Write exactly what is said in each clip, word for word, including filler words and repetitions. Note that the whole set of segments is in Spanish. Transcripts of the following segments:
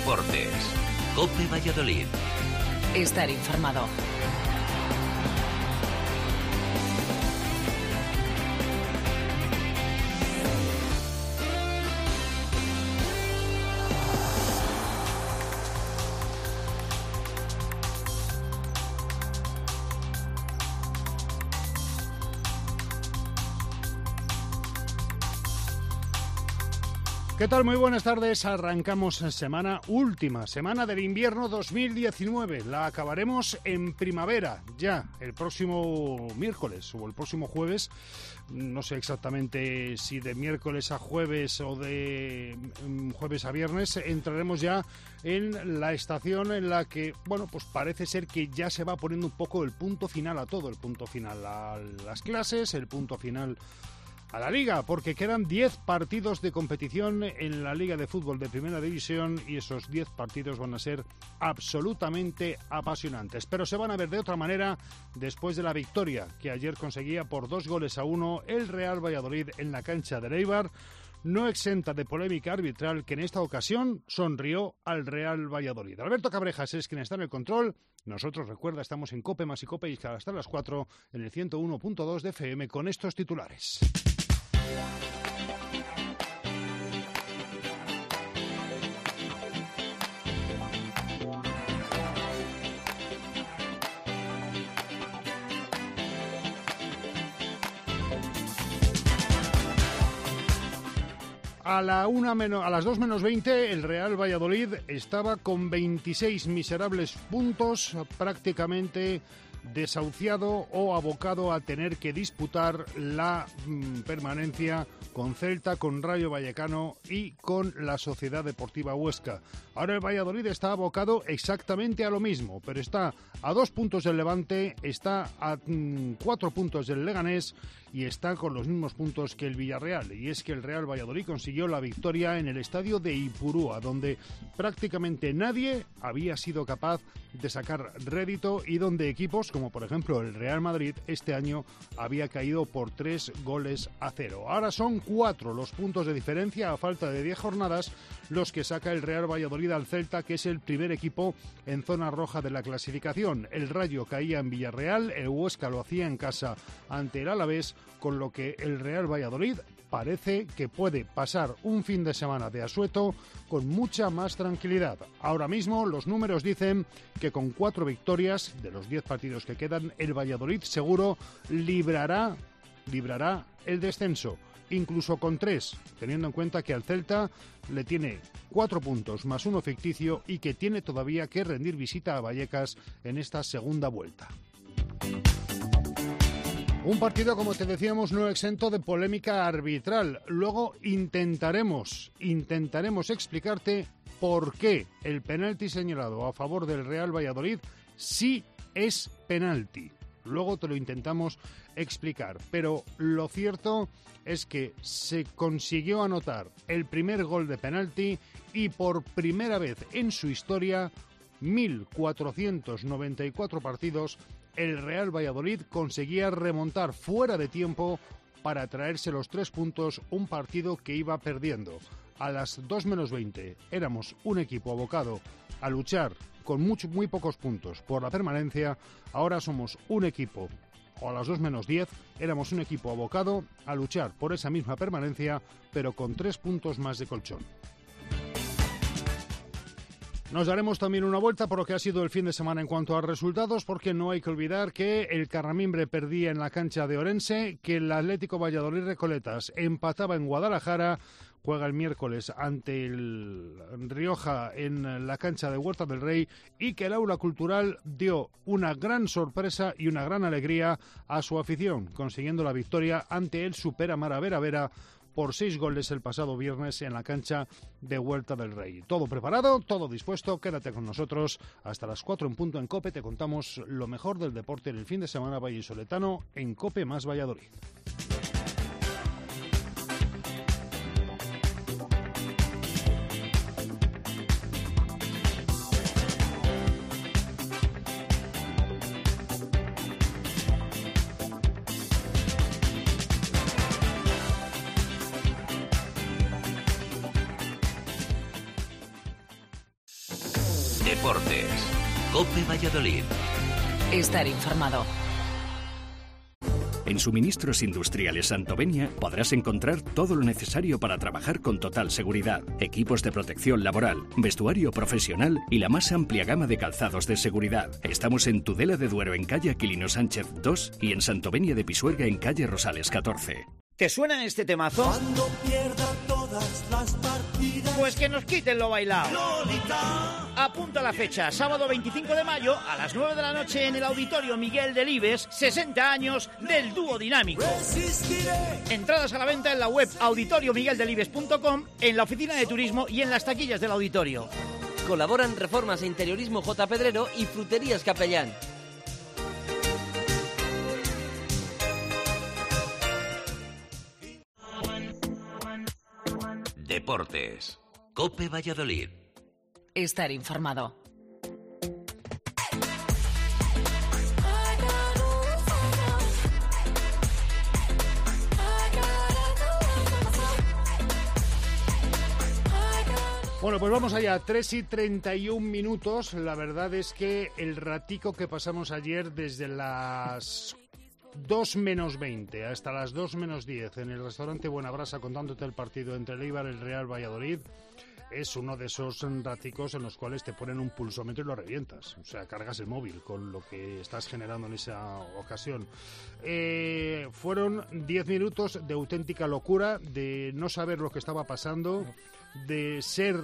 Deportes. COPE Valladolid. Estar informado. ¿Qué tal? Muy buenas tardes. Arrancamos semana última, semana del invierno dos mil diecinueve. La acabaremos en primavera, ya, el próximo miércoles o el próximo jueves. No sé exactamente si de miércoles a jueves o de jueves a viernes. Entraremos ya en la estación en la que, bueno, pues parece ser que ya se va poniendo un poco el punto final a todo. El punto final a las clases, el punto final a la Liga, porque quedan diez partidos de competición en la Liga de Fútbol de Primera División y esos diez partidos van a ser absolutamente apasionantes. Pero se van a ver de otra manera después de la victoria que ayer conseguía por dos goles a uno el Real Valladolid en la cancha del Eibar, no exenta de polémica arbitral que en esta ocasión sonrió al Real Valladolid. Alberto Cabrejas es quien está en el control. Nosotros, recuerda, estamos en COPE más y COPE y hasta las cuatro en el ciento uno punto dos de F M con estos titulares. A, la una menos, a las dos menos veinte el Real Valladolid estaba con veintiséis miserables puntos, prácticamente desahuciado o abocado a tener que disputar la mm, permanencia con Celta, con Rayo Vallecano y con la Sociedad Deportiva Huesca. Ahora el Valladolid está abocado exactamente a lo mismo, pero está a dos puntos del Levante, está a mm, cuatro puntos del Leganés y está con los mismos puntos que el Villarreal. Y es que el Real Valladolid consiguió la victoria en el estadio de Ipurúa, donde prácticamente nadie había sido capaz de sacar rédito y donde equipos como por ejemplo el Real Madrid este año había caído por tres goles a cero. Ahora son cuatro los puntos de diferencia a falta de diez jornadas los que saca el Real Valladolid al Celta, que es el primer equipo en zona roja de la clasificación. El Rayo caía en Villarreal, el Huesca lo hacía en casa ante el Alavés, con lo que el Real Valladolid parece que puede pasar un fin de semana de asueto con mucha más tranquilidad. Ahora mismo los números dicen que con cuatro victorias de los diez partidos que quedan, el Valladolid seguro librará, librará el descenso. Incluso con tres, teniendo en cuenta que al Celta le tiene cuatro puntos más uno ficticio y que tiene todavía que rendir visita a Vallecas en esta segunda vuelta. Un partido, como te decíamos, no exento de polémica arbitral. Luego intentaremos, intentaremos explicarte por qué el penalti señalado a favor del Real Valladolid sí es penalti. Luego te lo intentamos explicar, pero lo cierto es que se consiguió anotar el primer gol de penalti y por primera vez en su historia, mil cuatrocientos noventa y cuatro partidos, el Real Valladolid conseguía remontar fuera de tiempo para traerse los tres puntos, un partido que iba perdiendo. A las dos menos veinte éramos un equipo abocado a luchar con mucho, muy pocos puntos por la permanencia. Ahora somos un equipo, o a las dos menos diez, éramos un equipo abocado a luchar por esa misma permanencia, pero con tres puntos más de colchón. Nos daremos también una vuelta por lo que ha sido el fin de semana en cuanto a resultados, porque no hay que olvidar que el Carramimbre perdía en la cancha de Orense, que el Atlético Valladolid Recoletas empataba en Guadalajara, juega el miércoles ante el Rioja en la cancha de Huerta del Rey y que el Aula Cultural dio una gran sorpresa y una gran alegría a su afición, consiguiendo la victoria ante el Superamara Vera Vera por seis goles el pasado viernes en la cancha de Huerta del Rey. Todo preparado, todo dispuesto, quédate con nosotros hasta las cuatro en punto en COPE. Te contamos lo mejor del deporte en el fin de semana vallisoletano en COPE más Valladolid. Deportes. COPE Valladolid. Estar informado. En Suministros Industriales Santovenia podrás encontrar todo lo necesario para trabajar con total seguridad. Equipos de protección laboral, vestuario profesional y la más amplia gama de calzados de seguridad. Estamos en Tudela de Duero en calle Aquilino Sánchez dos y en Santovenia de Pisuerga en calle Rosales catorce. ¿Te suena este temazo? Cuando pierda todas las partidas. Pues que nos quiten lo bailado. Lolita. Apunta la fecha, sábado veinticinco de mayo a las nueve de la noche en el Auditorio Miguel Delibes, sesenta años del dúo dinámico. Resistiré. Entradas a la venta en la web auditorio miguel delibes punto com, en la oficina de turismo y en las taquillas del auditorio. Colaboran Reformas e Interiorismo J. Pedrero y Fruterías Capellán. Deportes. COPE Valladolid. Estar informado. Bueno, pues vamos allá, tres y treinta y un minutos. La verdad es que el ratico que pasamos ayer desde las dos menos veinte hasta las dos menos diez en el restaurante Buenabrasa contándote el partido entre el Eibar y el Real Valladolid es uno de esos raticos en los cuales te ponen un pulsómetro y lo revientas. O sea, cargas el móvil con lo que estás generando en esa ocasión. Eh, fueron diez minutos de auténtica locura, de no saber lo que estaba pasando, de ser,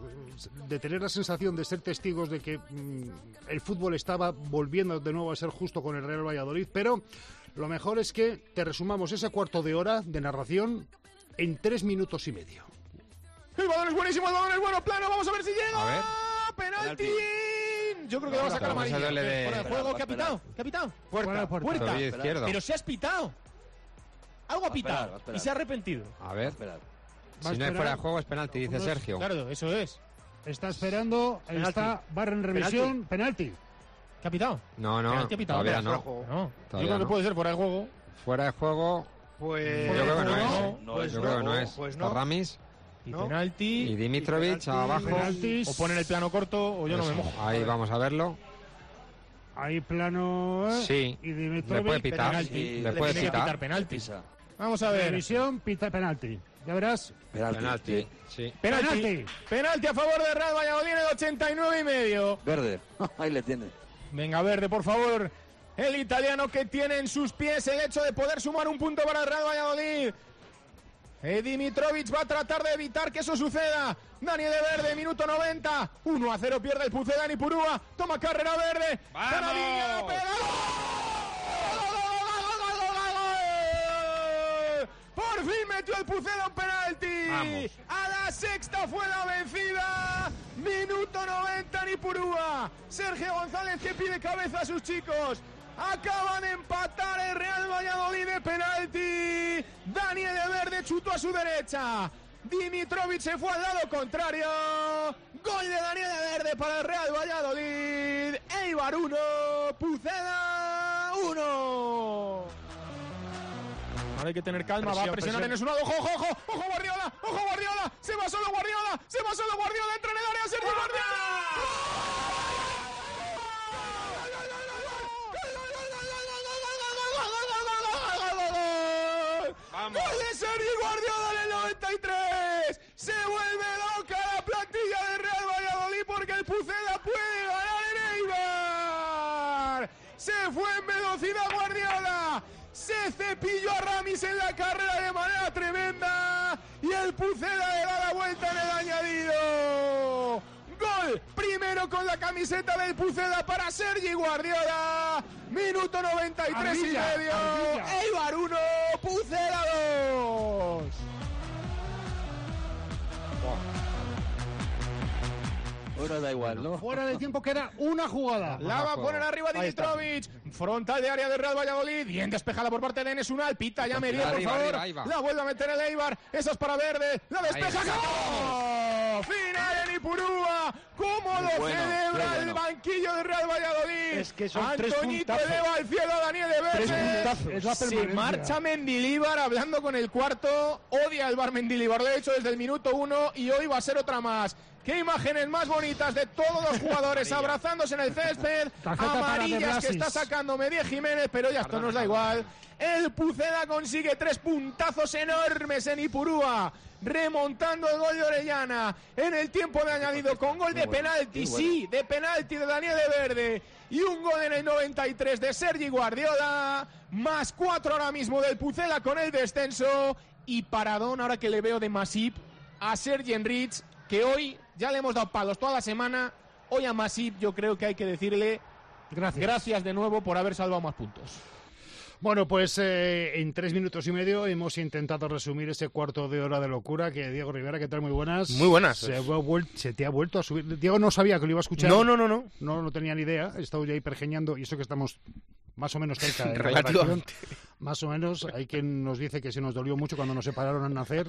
de tener la sensación de ser testigos de que mmm, el fútbol estaba volviendo de nuevo a ser justo con el Real Valladolid, pero lo mejor es que te resumamos ese cuarto de hora de narración en tres minutos y medio. El balón es buenísimo, el balón es bueno, plano, vamos a ver si llega. A ver. ¡Penalti! Yo creo que le va a sacar amarilla. Vamos a darle de- Fuera de juego, ¿qué ha pitado? ¿Qué ha pitado? Puerta, puerta. Puerta. Tobillo izquierdo. Pero se has pitado. Algo ha Va a esperar, pitado va a esperar. y se ha arrepentido. A ver. Esperad. Si no es fuera de juego es penalti, dice Sergio. Claro, eso es. Está esperando, Penalti. está barra en revisión, penalti. ¿Qué ha pitado? No, no, Penalti ha pitado. todavía Fuera de no. juego. No, yo Todavía creo que no. puede ser fuera de juego. Fuera de juego, Pues yo creo que no es. no, no pues Yo creo que no es. Pues Está no. Ramis Y No. penalti. y Dimitrovic Y penalti, abajo. penaltis. O ponen el plano corto o yo no Eso, me mojo. Ahí vamos a verlo. Ahí plano eh, Sí, y le Dimitrovic, puede pitar. penalti. Sí, Le Le puede tiene que pitar. pitar penalti. Pisa. Vamos a ver. Revisión, pita penalti. Ya verás. Penalti, sí. Penalti. Penalti. Penalti a favor de Real Valladolid en el ochenta y nueve y medio. Verde. Ahí le tiene. Venga, Verde, por favor. El italiano que tiene en sus pies el hecho de poder sumar un punto para el Real Valladolid. Eh, Dimitrovic va a tratar de evitar que eso suceda. Daniel de Verde, minuto noventa. uno a cero pierde el Pucedani Purúa. Toma carrera Verde. ¡Vamos! Por fin metió el Puceda un penalti. Vamos. A la sexta fue la vencida. Minuto noventa Nipurúa. Sergio González que pide cabeza a sus chicos. Acaban de empatar el Real Valladolid de penalti. Daniel de Verde chutó a su derecha. Dimitrovic se fue al lado contrario. Gol de Daniel de Verde para el Real Valladolid. Eibar uno, Puceda uno. Ahora hay que tener calma, va a presionar en su lado. ¡Ojo, ojo, ojo! ¡Ojo, Guardiola! ¡Ojo, Guardiola! ¡Se va solo Guardiola! ¡Se va solo Guardiola! ¡Entra en el área Sergio Guardiola! Vamos. ¡Gol de Sergio Guardiola en el noventa y tres! ¡Se vuelve loca la plantilla de Real Valladolid porque el Pucela puede ganar en Eibar! ¡Se fue en velocidad Guardiola! Se cepilló a Ramis en la carrera de manera tremenda y el Pucela le da la vuelta en el añadido. Gol primero con la camiseta del Pucela para Sergi Guardiola. Minuto noventa y tres Ardilla, y medio. Ardilla. Eibar uno, Pucela dos. Ahora da igual, ¿no? Fuera de tiempo queda una jugada. La va a poner arriba Ahí está. Dimitrovic. Frontal de área de Real Valladolid. Bien despejada por parte de Enes Unal. Pita ya Merier, por Arriba, favor. arriba, ahí va. La vuelve a meter el Eibar. Esa es para Verde. La despeja. está. ¡Gol! Final en Ipurúa. ¿Cómo lo bueno, celebra qué bueno. el banquillo de Real Valladolid? Es que son tres Antonito puntazos. eleva al cielo a Daniel de Tres Verde. puntazos. Es la Se permanencia. marcha Mendilíbar hablando con el cuarto. Odia el bar Mendilíbar. Lo he hecho desde el minuto uno y hoy va a ser otra más. Qué imágenes más bonitas de todos los jugadores abrazándose en el césped. Amarillas que está sacando Medie Jiménez, pero ya esto nos da igual. El Pucela consigue tres puntazos enormes en Ipurúa, remontando el gol de Orellana en el tiempo de añadido con gol de penalti, sí, de penalti de Daniel de Verde, y un gol en el noventa y tres de Sergi Guardiola, más cuatro ahora mismo del Pucela con el descenso, y paradón ahora que le veo de Masip a Sergi Enrich, que hoy ya le hemos dado palos toda la semana. Hoy a Masip yo creo que hay que decirle gracias, gracias de nuevo por haber salvado más puntos. Bueno, pues eh, en tres minutos y medio hemos intentado resumir ese cuarto de hora de locura. Que Diego Rivera, ¿qué tal? Muy buenas. Muy buenas. Se, vuel- se te ha vuelto a subir. Diego no sabía que lo iba a escuchar. No, no, no, no. No, no tenía ni idea. He estado ya hipergeñando, y eso que estamos más o menos cerca de la Relativamente. redacción. Más o menos. Hay quien nos dice que se nos dolió mucho cuando nos separaron al nacer.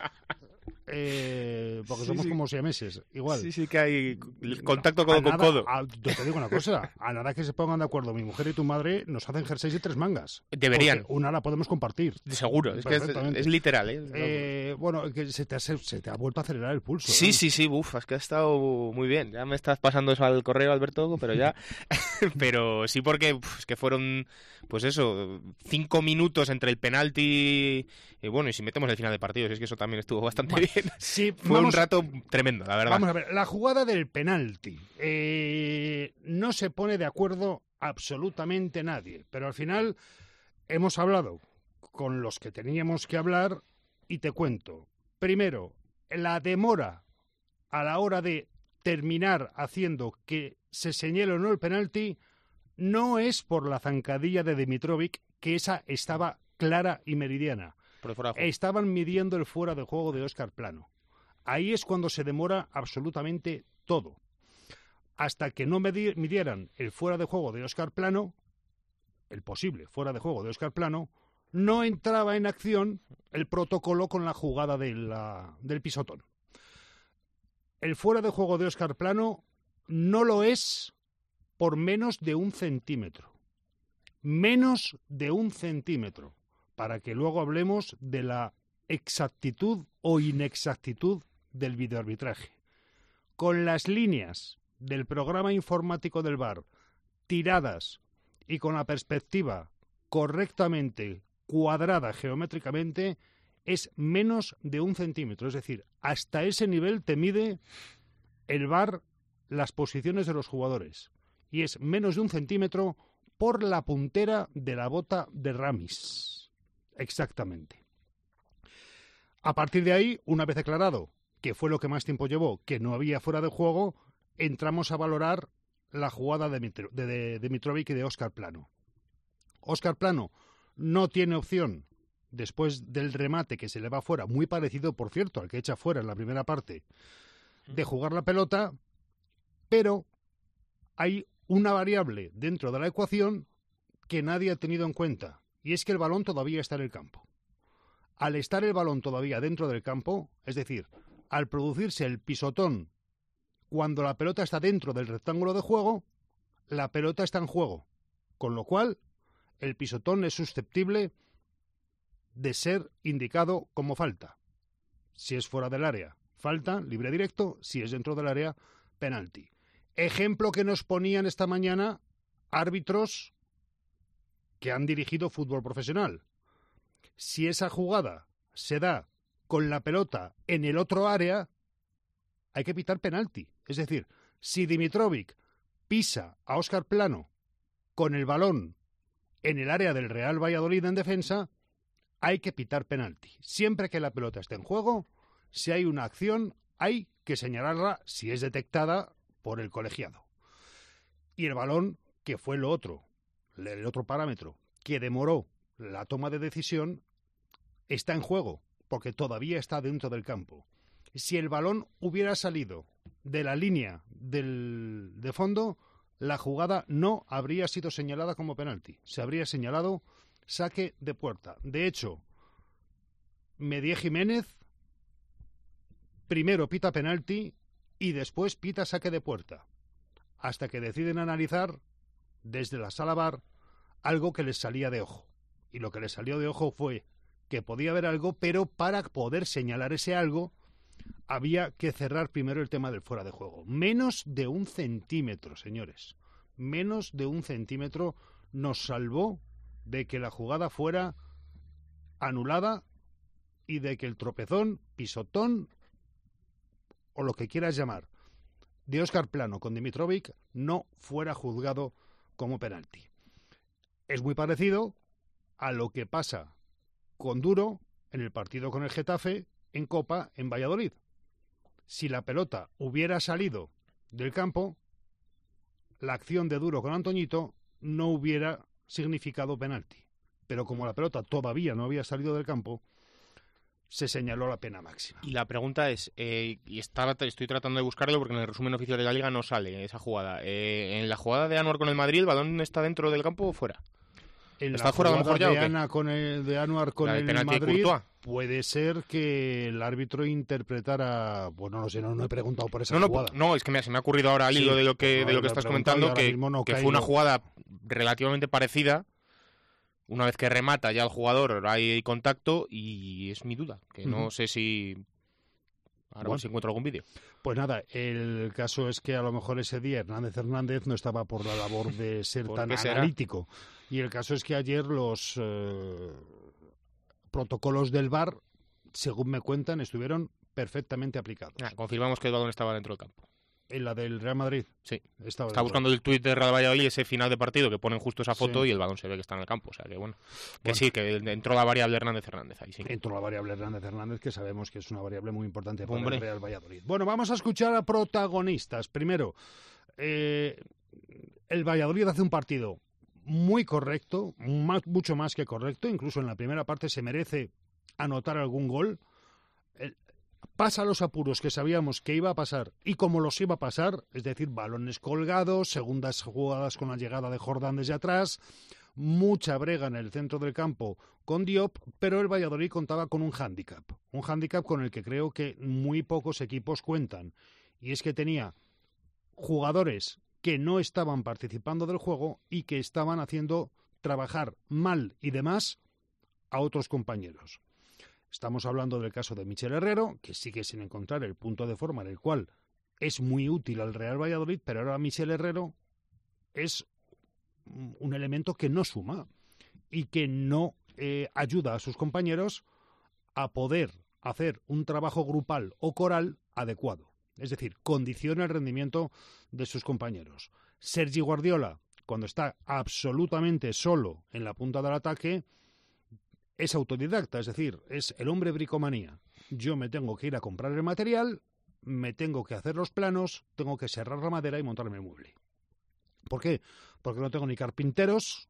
Eh, porque Sí, somos sí. como siameses, igual. Sí, sí que hay contacto codo A con nada- codo. a- yo te digo una cosa, a nada que se pongan de acuerdo mi mujer y tu madre, nos hacen jerseys de tres mangas. Deberían. Porque una la podemos compartir. Seguro, es que es, Perfectamente. es literal, ¿eh? Eh, bueno, que se te, ha, se te ha vuelto a acelerar el pulso. Sí, ¿eh? sí, sí, uf, es que ha estado muy bien. Ya me estás pasando eso al correo, Alberto, pero ya. Pero sí, porque uf, es que fueron, pues eso, cinco minutos entre el penalti y bueno, y si metemos el final de partido, es que eso también estuvo bastante Bueno, bien. sí, Fue vamos- un rato tremendo, la verdad. Vamos a ver, la jugada del penalti. Eh, no se pone de acuerdo absolutamente nadie, pero al final hemos hablado con los que teníamos que hablar y te cuento. Primero, la demora a la hora de terminar haciendo que se señale o no el penalti no es por la zancadilla de Dimitrovic, que esa estaba clara y meridiana. Por fuera de juego. Estaban midiendo el fuera de juego de Óscar Plano. Ahí es cuando se demora absolutamente todo. Hasta que no medi- midieran el fuera de juego de Óscar Plano, el posible fuera de juego de Óscar Plano, no entraba en acción el protocolo con la jugada de la- del pisotón. El fuera de juego de Óscar Plano no lo es por menos de un centímetro. Menos de un centímetro. Para que luego hablemos de la exactitud o inexactitud del videoarbitraje. Con las líneas del programa informático del V A R tiradas y con la perspectiva correctamente cuadrada geométricamente, es menos de un centímetro. Es decir, hasta ese nivel te mide el V A R las posiciones de los jugadores. Y es menos de un centímetro por la puntera de la bota de Ramis. Exactamente. A partir de ahí, una vez aclarado que fue lo que más tiempo llevó, que no había fuera de juego, entramos a valorar la jugada de, Mitro, de, de, de Mitrovic y de Óscar Plano. Óscar Plano no tiene opción, después del remate que se le va fuera, muy parecido, por cierto, al que echa fuera en la primera parte, de jugar la pelota, pero hay una variable dentro de la ecuación que nadie ha tenido en cuenta, y es que el balón todavía está en el campo. Al estar el balón todavía dentro del campo, es decir, al producirse el pisotón cuando la pelota está dentro del rectángulo de juego, la pelota está en juego, con lo cual el pisotón es susceptible de ser indicado como falta. Si es fuera del área, falta, libre directo; si es dentro del área, penalti. Ejemplo que nos ponían esta mañana árbitros que han dirigido fútbol profesional. Si esa jugada se da con la pelota en el otro área, hay que pitar penalti. Es decir, si Dimitrovic pisa a Óscar Plano con el balón en el área del Real Valladolid en defensa, hay que pitar penalti. Siempre que la pelota esté en juego, si hay una acción, hay que señalarla si es detectada por el colegiado. Y el balón, que fue lo otro, el otro parámetro, que demoró la toma de decisión, está en juego, porque todavía está dentro del campo. Si el balón hubiera salido de la línea del, de fondo, la jugada no habría sido señalada como penalti. Se habría señalado saque de puerta. De hecho, Medie Jiménez primero pita penalti y después pita saque de puerta, hasta que deciden analizar desde la sala V A R algo que les salía de ojo. Y lo que les salió de ojo fue que podía haber algo, pero para poder señalar ese algo había que cerrar primero el tema del fuera de juego. Menos de un centímetro, señores. Menos de un centímetro nos salvó de que la jugada fuera anulada y de que el tropezón, pisotón o lo que quieras llamar de Óscar Plano con Dimitrovic no fuera juzgado como penalti. Es muy parecido a lo que pasa con Duro en el partido con el Getafe en Copa en Valladolid. Si la pelota hubiera salido del campo, la acción de Duro con Antoñito no hubiera significado penalti. Pero como la pelota todavía no había salido del campo, se señaló la pena máxima. Y la pregunta es, eh, y está, estoy tratando de buscarlo porque en el resumen oficial de la Liga no sale esa jugada. Eh, ¿En la jugada de Anuar con el Madrid, el balón está dentro del campo o fuera? En ¿Está la fuera a lo mejor ya de, o qué? Ana con el, de Anuar con el Madrid, puede ser que el árbitro interpretara... Bueno, no sé, no, no he preguntado por esa no, no, jugada. No, es que me, se me ha ocurrido ahora al sí, hilo de lo que, no, de lo que estás comentando, que, no que fue una jugada relativamente parecida. Una vez que remata ya el jugador hay contacto y es mi duda, que uh-huh. no sé si... Ahora bueno, si encuentro algún vídeo. Pues nada, el caso es que a lo mejor ese día Hernández Hernández no estaba por la labor de ser tan analítico. Y el caso es que ayer los eh, protocolos del V A R, según me cuentan, estuvieron perfectamente aplicados. Ah, confirmamos que el balón estaba dentro del campo. ¿En la del Real Madrid? Sí. Estaba, Estaba buscando el tuit de Real Valladolid, ese final de partido, que ponen justo esa foto sí. y el balón se ve que está en el campo. O sea que bueno, que bueno. sí, que entró la variable Hernández Hernández ahí sí. Entró la variable Hernández Hernández, que sabemos que es una variable muy importante para Hombre. el Real Valladolid. Bueno, vamos a escuchar a protagonistas. Primero, eh, el Valladolid hace un partido muy correcto, más, mucho más que correcto. Incluso en la primera parte se merece anotar algún gol. El, Pasa los apuros que sabíamos que iba a pasar y como los iba a pasar, es decir, balones colgados, segundas jugadas con la llegada de Jordán desde atrás, mucha brega en el centro del campo con Diop, pero el Valladolid contaba con un hándicap, un hándicap con el que creo que muy pocos equipos cuentan, y es que tenía jugadores que no estaban participando del juego y que estaban haciendo trabajar mal y demás a otros compañeros. Estamos hablando del caso de Michel Herrero, que sigue sin encontrar el punto de forma en el cual es muy útil al Real Valladolid, pero ahora Michel Herrero es un elemento que no suma y que no eh, ayuda a sus compañeros a poder hacer un trabajo grupal o coral adecuado. Es decir, condiciona el rendimiento de sus compañeros. Sergi Guardiola, cuando está absolutamente solo en la punta del ataque, es autodidacta, es decir, es el hombre bricomanía. Yo me tengo que ir a comprar el material, me tengo que hacer los planos, tengo que serrar la madera y montarme el mueble. ¿Por qué? Porque no tengo ni carpinteros,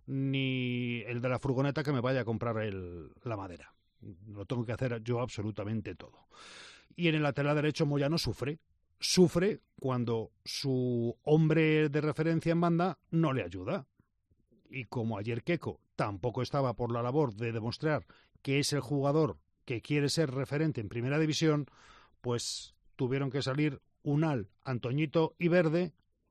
ni el de la furgoneta que me vaya a comprar el, la madera. Lo tengo que hacer yo absolutamente todo. Y en el lateral derecho Moyano sufre. Sufre cuando su hombre de referencia en banda no le ayuda. Y como ayer Keco tampoco estaba por la labor de demostrar que es el jugador que quiere ser referente en Primera División, pues tuvieron que salir Unal, Antoñito y Verde,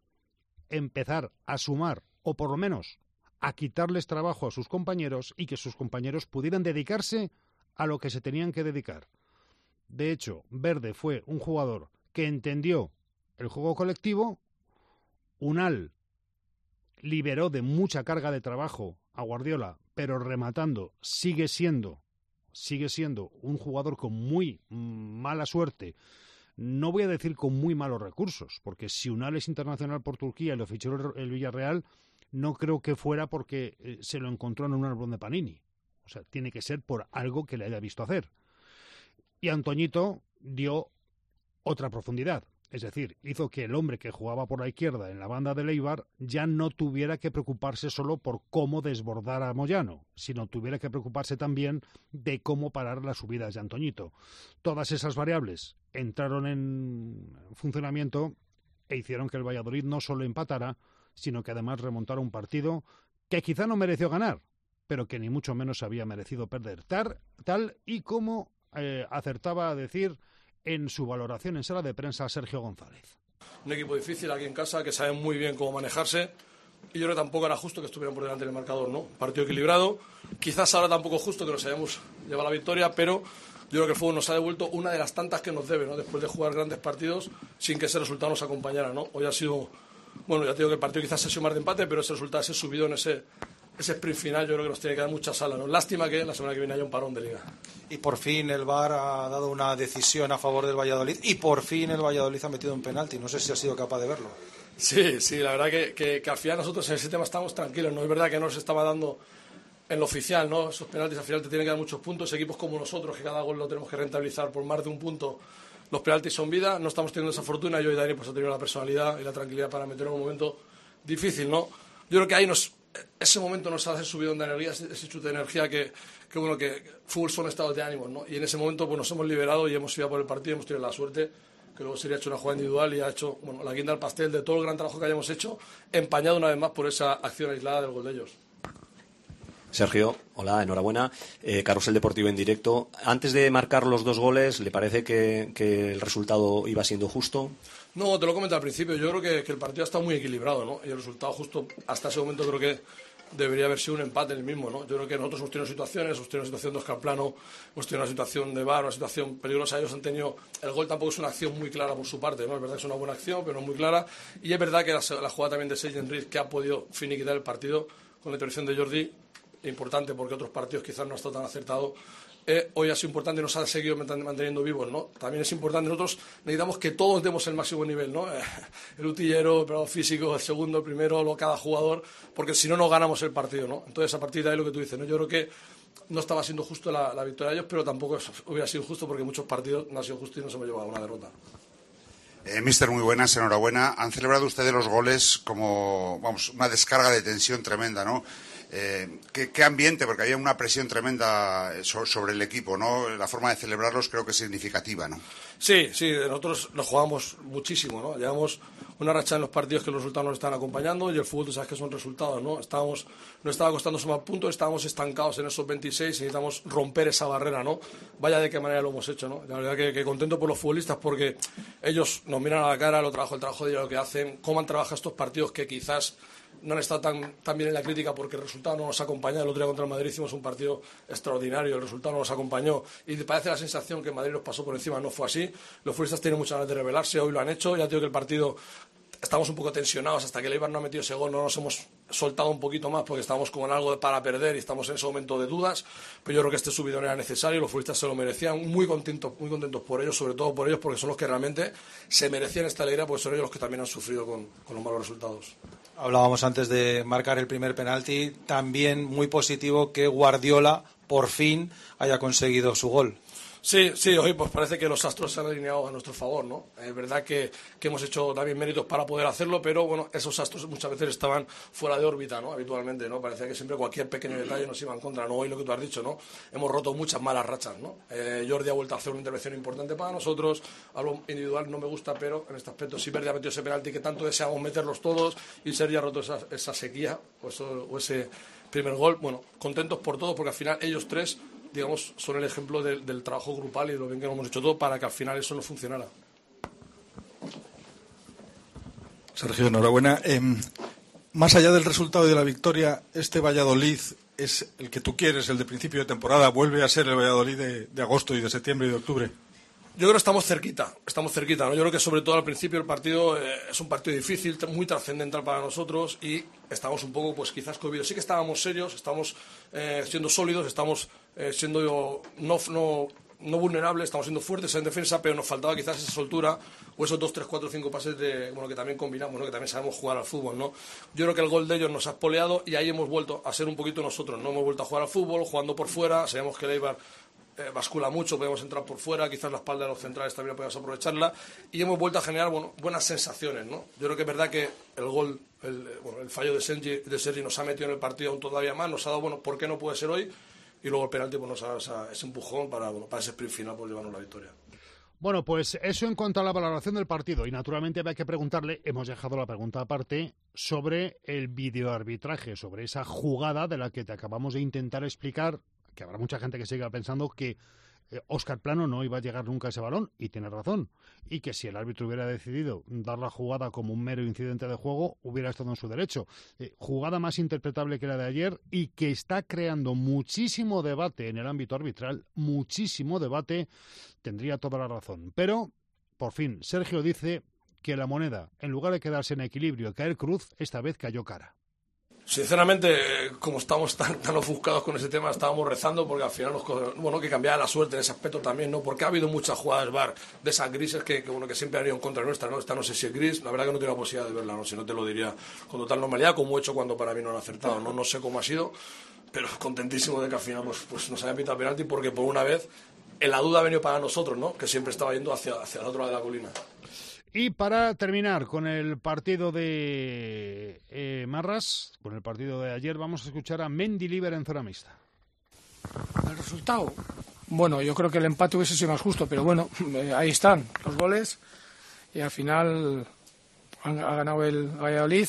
empezar a sumar, o por lo menos a quitarles trabajo a sus compañeros y que sus compañeros pudieran dedicarse a lo que se tenían que dedicar. De hecho, Verde fue un jugador que entendió el juego colectivo, Unal liberó de mucha carga de trabajo a Guardiola, pero rematando sigue siendo, sigue siendo un jugador con muy mala suerte. No voy a decir con muy malos recursos, porque si Unal es internacional por Turquía y lo fichó el Villarreal, no creo que fuera porque eh, se lo encontró en un álbum de Panini. O sea, tiene que ser por algo que le haya visto hacer. Y Antoñito dio otra profundidad. Es decir, hizo que el hombre que jugaba por la izquierda en la banda de Eibar ya no tuviera que preocuparse solo por cómo desbordar a Moyano, sino tuviera que preocuparse también de cómo parar las subidas de Antoñito. Todas esas variables entraron en funcionamiento e hicieron que el Valladolid no solo empatara, sino que además remontara un partido que quizá no mereció ganar, pero que ni mucho menos había merecido perder. Tal, tal y como eh, acertaba a decir en su valoración en sala de prensa Sergio González. Un equipo difícil aquí en casa, que sabe muy bien cómo manejarse, y yo creo que tampoco era justo que estuvieran por delante del marcador, ¿no? Partido equilibrado, quizás ahora tampoco justo que nos hayamos llevado la victoria, pero Yo creo que el fútbol nos ha devuelto una de las tantas que nos debe, ¿no? Después de jugar grandes partidos sin que ese resultado nos acompañara, ¿no? Hoy ha sido, bueno, ya te digo que el partido quizás ha sido más de empate, pero ese resultado, ese subido en ese, ese sprint final, yo creo que nos tiene que dar mucha sala, ¿no? Lástima que la semana que viene haya un parón de liga. Y por fin el V A R ha dado una decisión a favor del Valladolid y por fin el Valladolid ha metido un penalti. No sé si ha sido capaz de verlo. Sí, sí, la verdad que, que, que al final nosotros en ese tema estamos tranquilos, ¿no? Es verdad que no nos estaba dando en lo oficial, ¿no? Esos penaltis al final te tienen que dar muchos puntos. Equipos como nosotros, que cada gol lo tenemos que rentabilizar por más de un punto, los penaltis son vida. No estamos teniendo esa fortuna. Yo y Dani pues ha tenido la personalidad y la tranquilidad para meter en un momento difícil, ¿no? Yo creo que ahí nos, ese momento nos hace subidón de energía, ese, ese chute de energía que, que bueno, que fútbol son estados de ánimo, ¿no? Y en ese momento pues nos hemos liberado y hemos ido a por el partido, hemos tenido la suerte que luego sería hecho una jugada individual y ha hecho, bueno, la guinda al pastel de todo el gran trabajo que hayamos hecho, empañado una vez más por esa acción aislada del gol de ellos. Sergio, hola, enhorabuena. Eh, Carrusel Deportivo en directo. Antes de marcar los dos goles, ¿le parece que, que el resultado iba siendo justo? No, te lo comenté al principio. Yo creo que, que el partido ha estado muy equilibrado, ¿no? Y el resultado justo hasta ese momento creo que debería haber sido un empate en el mismo, ¿no? Yo creo que nosotros hemos tenido situaciones, hemos tenido una situación de Oscar Plano, hemos tenido una situación de V A R, una situación peligrosa. Ellos han tenido... El gol tampoco es una acción muy clara por su parte, ¿no? Es verdad que es una buena acción, pero no muy clara. Y es verdad que la, la jugada también de Sergi Riz, que ha podido finiquitar el partido con la intervención de Jordi, importante porque otros partidos quizás no ha estado tan acertado. Eh, hoy ha sido importante y nos ha seguido manteniendo vivos, ¿no? También es importante, nosotros necesitamos que todos demos el máximo nivel, ¿no? Eh, el utillero, el preparador físico, el segundo, el primero, lo, cada jugador, porque si no, no ganamos el partido, ¿no? Entonces, a partir de ahí lo que tú dices, ¿no? Yo creo que no estaba siendo justo la, la victoria de ellos, pero tampoco hubiera sido justo porque muchos partidos no han sido justos y nos hemos llevado a una derrota. Eh, Mister, muy buenas, enhorabuena. Han celebrado ustedes los goles como, vamos, una descarga de tensión tremenda, ¿no? Eh, ¿qué, ¿Qué ambiente? Porque había una presión tremenda so, sobre el equipo, ¿no? La forma de celebrarlos creo que es significativa, ¿no? Sí, sí, nosotros lo jugamos muchísimo, ¿no? Llevamos una racha en los partidos que los resultados nos están acompañando y el fútbol, tú sabes que son resultados, ¿no? Estábamos, no estaba costando sumar puntos, estábamos estancados en esos veintiséis y necesitamos romper esa barrera, ¿no? Vaya de qué manera lo hemos hecho, ¿no? La verdad que, que contento por los futbolistas porque ellos nos miran a la cara, lo trabajo, el trabajo de lo que hacen, cómo han trabajado estos partidos que quizás no han estado tan, tan bien en la crítica porque el resultado no nos acompañó. El otro día contra el Madrid hicimos un partido extraordinario, el resultado no nos acompañó y parece la sensación que Madrid nos pasó por encima. No fue así, los futbolistas tienen muchas ganas de rebelarse, hoy lo han hecho. Ya te digo que el partido estamos un poco tensionados hasta que el Eibar no ha metido ese gol, no nos hemos soltado un poquito más porque estamos con algo para perder y estamos en ese momento de dudas, pero yo creo que este subidón era necesario, los futbolistas se lo merecían, muy contentos, muy contentos por ellos, sobre todo por ellos porque son los que realmente se merecían esta alegría porque son ellos los que también han sufrido con, con los malos resultados. Hablábamos antes de marcar el primer penalti, también muy positivo que Guardiola por fin haya conseguido su gol. Sí, sí, hoy pues parece que los astros se han alineado a nuestro favor, ¿no? Es verdad que, que hemos hecho también méritos para poder hacerlo, pero bueno, esos astros muchas veces estaban fuera de órbita, ¿no? Habitualmente, ¿no? Parecía que siempre cualquier pequeño detalle nos iba en contra, ¿no? Hoy lo que tú has dicho, ¿no? Hemos roto muchas malas rachas, ¿no? Eh, Jordi ha vuelto a hacer una intervención importante para nosotros, algo individual no me gusta, pero en este aspecto sí Verdi ha metido ese penalti que tanto deseamos meterlos todos y Sergi ha roto esa, esa sequía o, eso, o ese primer gol. Bueno, contentos por todo porque al final ellos tres, digamos, son el ejemplo de, del trabajo grupal y de lo bien que lo hemos hecho todo para que al final eso no funcionara. Sergio, enhorabuena. Eh, más allá del resultado de la victoria, este Valladolid es el que tú quieres, el de principio de temporada, vuelve a ser el Valladolid de, de agosto y de septiembre y de octubre. Yo creo que estamos cerquita, estamos cerquita, ¿no? Yo creo que sobre todo al principio el partido eh, es un partido difícil, muy trascendental para nosotros y estamos un poco, pues quizás cohibidos. Sí que estábamos serios, estamos eh, siendo sólidos, estamos eh, siendo no, no, no vulnerables, estamos siendo fuertes en defensa, pero nos faltaba quizás esa soltura o esos dos, tres, cuatro, cinco pases de, bueno, que también combinamos, ¿no? Que también sabemos jugar al fútbol, ¿no? Yo creo que el gol de ellos nos ha espoleado y ahí hemos vuelto a ser un poquito nosotros, ¿no? Hemos vuelto a jugar al fútbol, jugando por fuera, sabemos que el Eibar Eh, bascula mucho, podemos entrar por fuera, quizás la espalda de los centrales también podemos aprovecharla y hemos vuelto a generar bueno, buenas sensaciones, ¿no? Yo creo que es verdad que el gol, el, bueno, el fallo de Sergi, de Sergi nos ha metido en el partido aún todavía más, nos ha dado, bueno, ¿por qué no puede ser hoy? Y luego el penalti pues, nos ha dado esa, ese empujón para, bueno, para ese sprint final por llevarnos la victoria. Bueno, pues eso en cuanto a la valoración del partido. Y naturalmente había que preguntarle, hemos dejado la pregunta aparte, sobre el videoarbitraje, sobre esa jugada de la que te acabamos de intentar explicar, que habrá mucha gente que siga pensando que eh, Óscar Plano no iba a llegar nunca a ese balón, y tiene razón, y que si el árbitro hubiera decidido dar la jugada como un mero incidente de juego, hubiera estado en su derecho. Eh, jugada más interpretable que la de ayer y que está creando muchísimo debate en el ámbito arbitral, muchísimo debate, tendría toda la razón. Pero, por fin, Sergio dice que la moneda, en lugar de quedarse en equilibrio y caer cruz, esta vez cayó cara. Sinceramente, como estamos tan, tan ofuscados con ese tema, estábamos rezando porque al final nos, bueno, que cambiara la suerte en ese aspecto también, ¿no? Porque ha habido muchas jugadas V A R de esas grises que, que, bueno, que siempre han ido en contra nuestra, ¿no? Esta no sé si es gris, la verdad que no tengo la posibilidad de verla, ¿no? Si no te lo diría con total normalidad, como he hecho cuando para mí no han acertado, ¿no? No sé cómo ha sido, pero contentísimo de que al final pues, pues nos hayan pitado penalti, porque por una vez en la duda ha venido para nosotros, ¿no? Que siempre estaba yendo hacia, hacia el otro lado de la colina. Y para terminar con el partido de eh, Marras, con el partido de ayer, vamos a escuchar a Mendilibar en zona mixta. El resultado, bueno, yo creo que el empate hubiese sido más justo, pero bueno, eh, ahí están los goles y al final han, ha ganado el Valladolid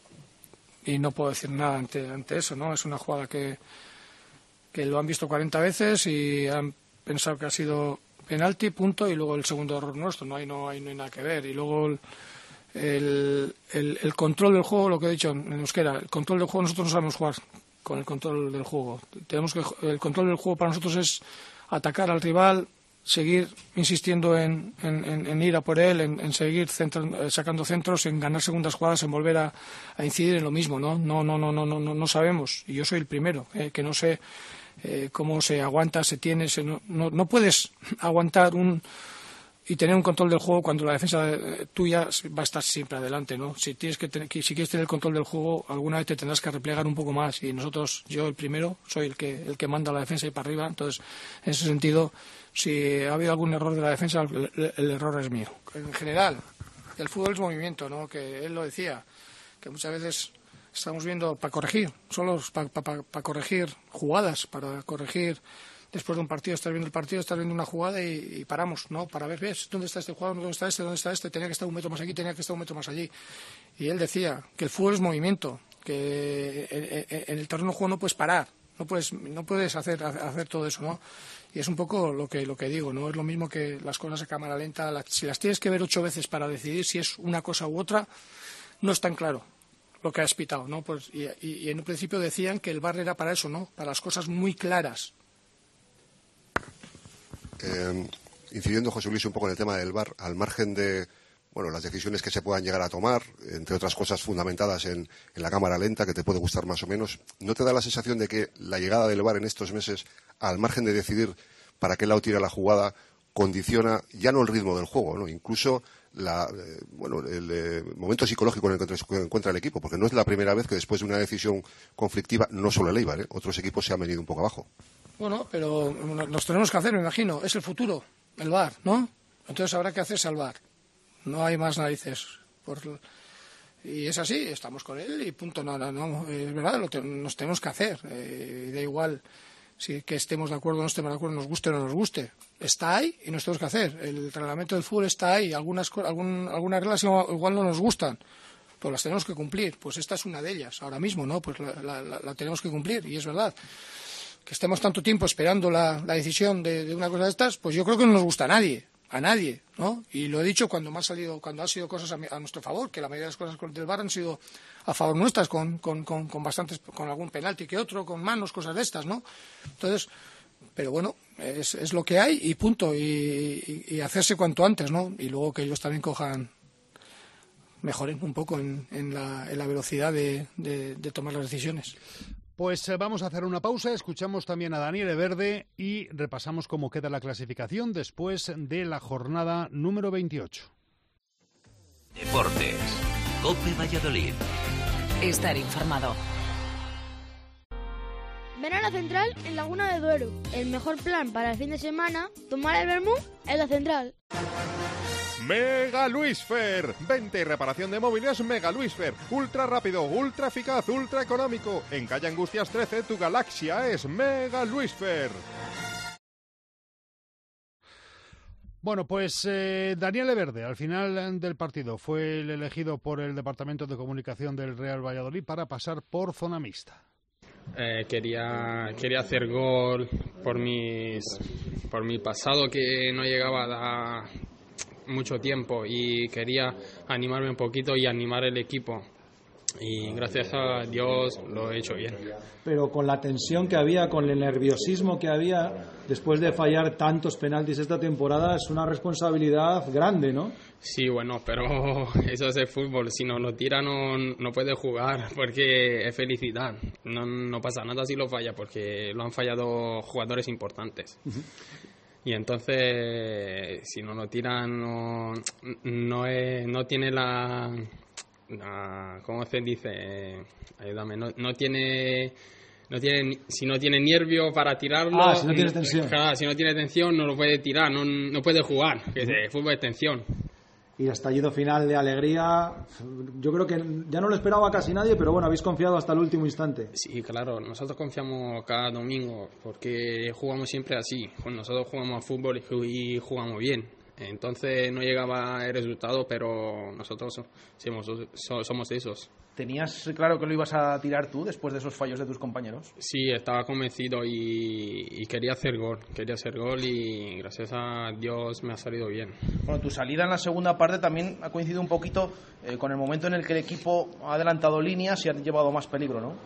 y no puedo decir nada ante, ante eso, ¿no? Es una jugada que, que lo han visto cuarenta veces y han pensado que ha sido penalti, punto, y luego el segundo error nuestro, no hay, no hay, no hay nada que ver. Y luego el, el, el, el control del juego, lo que he dicho en euskera, el control del juego, nosotros no sabemos jugar con el control del juego. Tenemos que, el control del juego para nosotros es atacar al rival, seguir insistiendo en, en, en, en ir a por él, en, en seguir centro, sacando centros, en ganar segundas jugadas, en volver a, a incidir en lo mismo, ¿no? No, no, no, no, no, no, no sabemos. Y yo soy el primero, eh, que no sé Eh, cómo se aguanta, se tiene, se no, no, no puedes aguantar un y tener un control del juego cuando la defensa tuya va a estar siempre adelante, ¿no? Si tienes que tener, si quieres tener el control del juego, alguna vez te tendrás que replegar un poco más, y nosotros, yo el primero, soy el que el que manda la defensa y para arriba. Entonces, en ese sentido, si ha habido algún error de la defensa, el, el, el error es mío. En general, el fútbol es movimiento, ¿no? Que él lo decía, que muchas veces estamos viendo para corregir, solo para pa, pa, pa corregir jugadas, para corregir después de un partido, estás viendo el partido, estás viendo una jugada y, y paramos, ¿no? Para ver, ¿ves? ¿Dónde está este jugador? ¿Dónde está este? ¿Dónde está este? Tenía que estar un metro más aquí, tenía que estar un metro más allí. Y él decía que el fútbol es movimiento, que en, en el terreno de juego no puedes parar, no puedes, no puedes hacer, hacer todo eso, ¿no? Y es un poco lo que, lo que digo, ¿no? Es lo mismo que las cosas a cámara lenta, la, si las tienes que ver ocho veces para decidir si es una cosa u otra, no es tan claro lo que has pitado, ¿no? Pues, y, y, y en un principio decían que el V A R era para eso, ¿no? Para las cosas muy claras. Eh, incidiendo, José Luis, un poco en el tema del V A R, al margen de bueno, las decisiones que se puedan llegar a tomar, entre otras cosas fundamentadas en, en la cámara lenta, que te puede gustar más o menos, ¿no te da la sensación de que la llegada del V A R en estos meses, al margen de decidir para qué lado tira la jugada, condiciona ya no el ritmo del juego, ¿no? Incluso la, eh, bueno, el eh, momento psicológico en el que se encuentra el equipo, porque no es la primera vez que después de una decisión conflictiva, no solo el Eibar, ¿eh? Otros equipos se han venido un poco abajo. Bueno, pero nos tenemos que hacer, me imagino, es el futuro, el V A R, ¿no? Entonces habrá que hacerse al V A R, no hay más narices. Por... Y es así, estamos con él y punto, no, no, no es verdad, lo te, nos tenemos que hacer, eh, da igual si que estemos de acuerdo o no estemos de acuerdo, nos guste o no nos guste. Está ahí y nos tenemos que hacer. El reglamento del fútbol está ahí. Algunas, algún, algunas reglas igual no nos gustan, pero las tenemos que cumplir. Pues esta es una de ellas. Ahora mismo, ¿no? Pues la, la, la, la tenemos que cumplir. Y es verdad. Que estemos tanto tiempo esperando la, la decisión de, de una cosa de estas, pues yo creo que no nos gusta a nadie. A nadie, ¿no? Y lo he dicho cuando me ha salido, cuando han sido cosas a, mi, a nuestro favor, que la mayoría de las cosas del V A R han sido a favor nuestras, con, con, con, con bastantes, con algún penalti que otro, con manos, cosas de estas, ¿no? Entonces, pero bueno, es, es lo que hay y punto, y, y, y hacerse cuanto antes, ¿no? Y luego que ellos también cojan, mejoren un poco en, en, la, en la velocidad de, de, de tomar las decisiones. Pues eh, vamos a hacer una pausa, escuchamos también a Daniel Everde y repasamos cómo queda la clasificación después de la jornada número veintiocho. Deportes, COPE Valladolid. Estar informado. Verano Central en Laguna de Duero. El mejor plan para el fin de semana, tomar el vermú en la Central. Mega Luisfer, venta y reparación de móviles Mega Luisfer, ultra rápido, ultra eficaz, ultra económico. En calle Angustias trece, tu galaxia es Mega Luisfer. Bueno, pues eh, Daniel Everde, al final del partido, fue el elegido por el Departamento de Comunicación del Real Valladolid para pasar por zona mixta. Eh, quería quería hacer gol por mis por mi pasado que no llegaba a dar mucho tiempo y quería animarme un poquito y animar el equipo. Y gracias a Dios lo he hecho bien. Pero con la tensión que había, con el nerviosismo que había, después de fallar tantos penaltis esta temporada, es una responsabilidad grande, ¿no? Sí, bueno, pero eso es el fútbol. Si no lo tira no, no puede jugar porque es felicidad. No, no pasa nada si lo falla porque lo han fallado jugadores importantes. Uh-huh. Y entonces, si no lo tiran, no, no, es, no tiene la... Uh, ¿cómo se dice? Ayúdame, no, no tiene no tiene si no tiene nervio para tirarlo. Ah, si no tiene tensión. Claro, si no tiene tensión no lo puede tirar, no, no puede jugar, que uh-huh. El fútbol es tensión. Y estallido final de alegría, yo creo que ya no lo esperaba casi nadie, pero bueno, habéis confiado hasta el último instante. Sí, claro, nosotros confiamos cada domingo porque jugamos siempre así, nosotros jugamos a fútbol y jugamos bien. Entonces no llegaba el resultado, pero nosotros somos, somos esos. ¿Tenías claro que lo ibas a tirar tú después de esos fallos de tus compañeros? Sí, estaba convencido y, y quería hacer gol. Quería hacer gol y gracias a Dios me ha salido bien. Bueno, tu salida en la segunda parte también ha coincidido un poquito eh, con el momento en el que el equipo ha adelantado líneas y ha llevado más peligro, ¿no?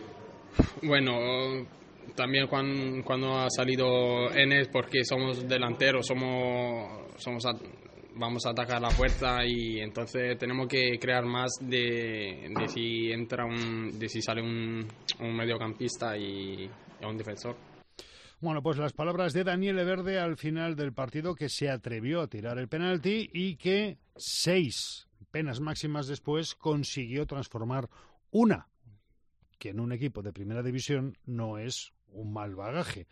Bueno... También cuando, cuando ha salido Enes, porque somos delanteros, somos, somos a, vamos a atacar la puerta y entonces tenemos que crear más de, de si entra un, de si sale un, un mediocampista y, y un defensor. Bueno, pues las palabras de Daniel Everde al final del partido, que se atrevió a tirar el penalti y que seis penas máximas después consiguió transformar una, que en un equipo de primera división no es un mal bagaje.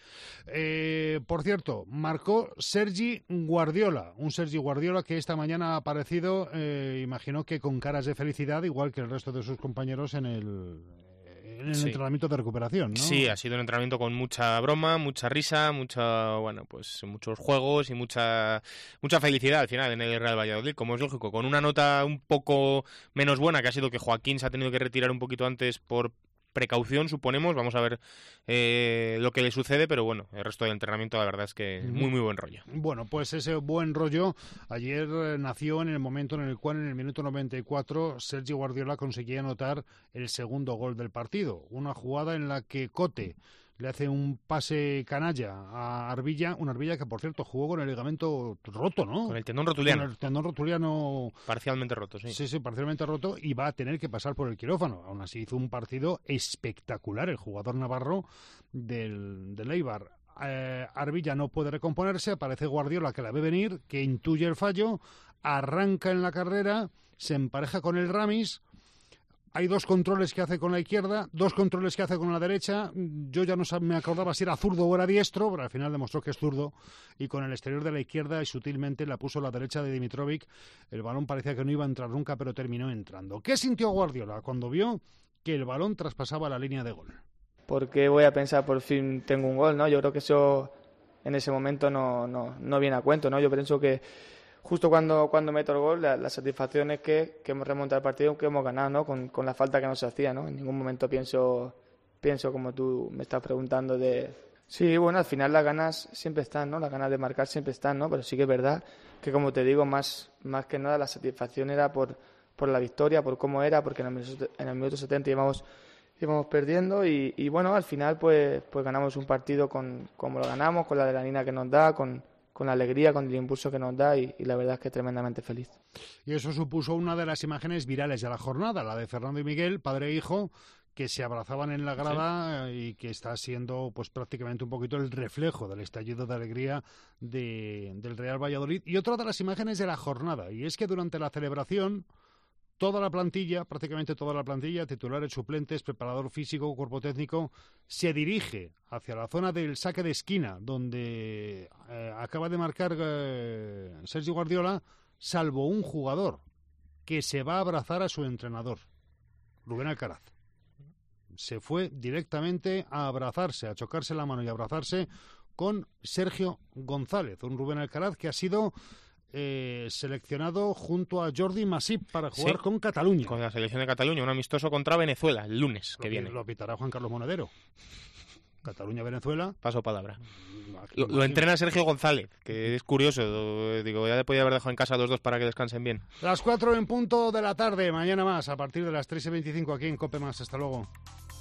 Eh, por cierto, marcó Sergi Guardiola, un Sergi Guardiola que esta mañana ha aparecido, eh, imagino que con caras de felicidad, igual que el resto de sus compañeros en el, en el sí. entrenamiento de recuperación, ¿no? Sí, ha sido un entrenamiento con mucha broma, mucha risa, mucha, bueno, pues muchos juegos y mucha mucha felicidad al final en el Real Valladolid, como es lógico, con una nota un poco menos buena, que ha sido que Joaquín se ha tenido que retirar un poquito antes por precaución, suponemos. Vamos a ver eh, lo que le sucede, pero bueno, el resto del entrenamiento la verdad es que muy muy buen rollo. Bueno, pues ese buen rollo ayer eh, nació en el momento en el cual en el minuto noventa y cuatro Sergi Guardiola conseguía anotar el segundo gol del partido, una jugada en la que Cote le hace un pase canalla a Arbilla, un Arbilla que por cierto jugó con el ligamento roto, ¿no? Con el tendón rotuliano. Con el tendón rotuliano parcialmente roto, sí. Sí, sí, parcialmente roto y va a tener que pasar por el quirófano. Aún así hizo un partido espectacular el jugador navarro del, del Eibar. Eh, Arbilla no puede recomponerse, aparece Guardiola que la ve venir, que intuye el fallo, arranca en la carrera, se empareja con el Ramis. Hay dos controles que hace con la izquierda, dos controles que hace con la derecha. Yo ya no me acordaba si era zurdo o era diestro, pero al final demostró que es zurdo. Y con el exterior de la izquierda y sutilmente la puso a la derecha de Dimitrovic. El balón parecía que no iba a entrar nunca, pero terminó entrando. ¿Qué sintió Guardiola cuando vio que el balón traspasaba la línea de gol? Porque voy a pensar, por fin tengo un gol, ¿no? Yo creo que eso en ese momento no, no, no viene a cuento, ¿no? Yo pienso que justo cuando, cuando meto el gol, la, la satisfacción es que, que hemos remontado el partido, que hemos ganado, ¿no? Con, con la falta que nos hacía, ¿no? En ningún momento pienso, pienso como tú me estás preguntando de... Sí, bueno, al final las ganas siempre están, ¿no? Las ganas de marcar siempre están, ¿no? Pero sí que es verdad que, como te digo, más, más que nada la satisfacción era por, por la victoria, por cómo era, porque en el minuto, en el minuto setenta íbamos, íbamos perdiendo y, y, bueno, al final pues, pues ganamos un partido con como lo ganamos, con la adrenalina que nos da, con... con la alegría, con el impulso que nos da y, y la verdad es que tremendamente feliz. Y eso supuso una de las imágenes virales de la jornada, la de Fernando y Miguel, padre e hijo, que se abrazaban en la grada, sí, y que está siendo pues prácticamente un poquito el reflejo del estallido de alegría de, del Real Valladolid. Y otra de las imágenes de la jornada, y es que durante la celebración toda la plantilla, prácticamente toda la plantilla, titulares, suplentes, preparador físico, cuerpo técnico, se dirige hacia la zona del saque de esquina, donde eh, acaba de marcar eh, Sergio Guardiola, salvo un jugador que se va a abrazar a su entrenador, Rubén Alcaraz. Se fue directamente a abrazarse, a chocarse la mano y a abrazarse con Sergio González, un Rubén Alcaraz que ha sido eh, seleccionado junto a Jordi Masip para jugar Sí, con Cataluña. Con la selección de Cataluña, un amistoso contra Venezuela, el lunes que Lo, viene. Lo pitará Juan Carlos Monedero. Cataluña-Venezuela. Paso palabra. Lo, lo entrena Sergio González, que es curioso. Digo, ya le podía haber dejado en casa dos dos para que descansen bien. Las cuatro en punto de la tarde, mañana más, a partir de las tres y veinticinco aquí en COPE Más. Hasta luego.